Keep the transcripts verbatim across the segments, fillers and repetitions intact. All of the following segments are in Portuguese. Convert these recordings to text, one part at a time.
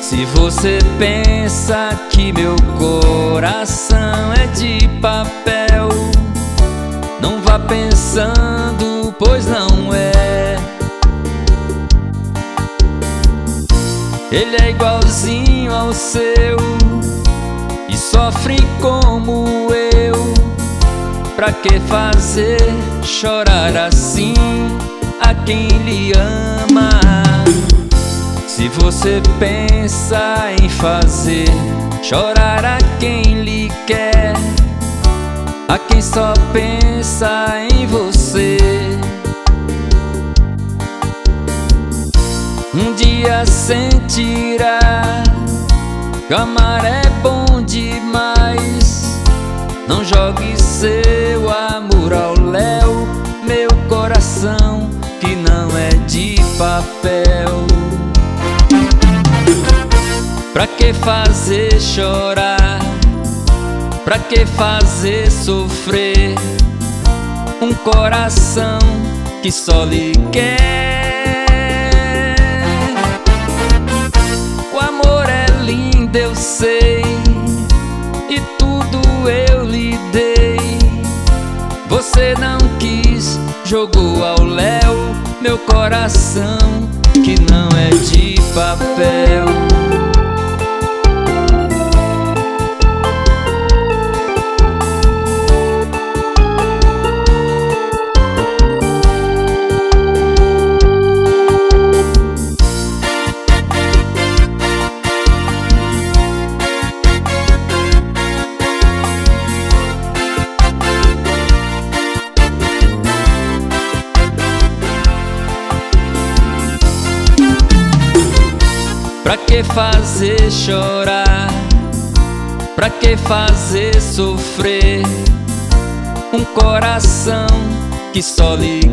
Se você pensa que meu coração é de papel, não vá pensando, pois não é. Ele é igualzinho ao seu e sofre como eu. Pra que fazer chorar assim a quem lhe ama? Se você pensa em fazer chorar a quem lhe quer, a quem só pensa em você, um dia sentirá que amar é bom demais. Não jogue seu amor ao léu, meu coração que não é de papel. Pra que fazer chorar? Pra que fazer sofrer um coração que só lhe quer? O amor é lindo, eu sei, e tudo eu lhe dei. Você não quis, jogou ao léu meu coração que não é de papel. Pra que fazer chorar? Pra que fazer sofrer um coração que só lhe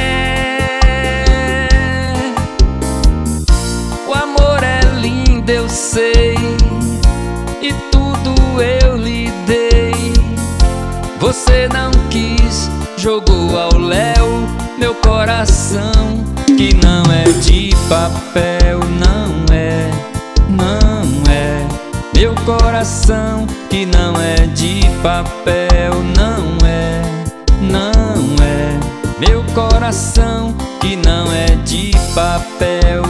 quer? O amor é lindo, eu sei, e tudo eu lhe dei. Você não quis, jogou ao léu meu coração que não é de papel. Não é, não é meu coração que não é de papel. Não é, não é meu coração que não é de papel.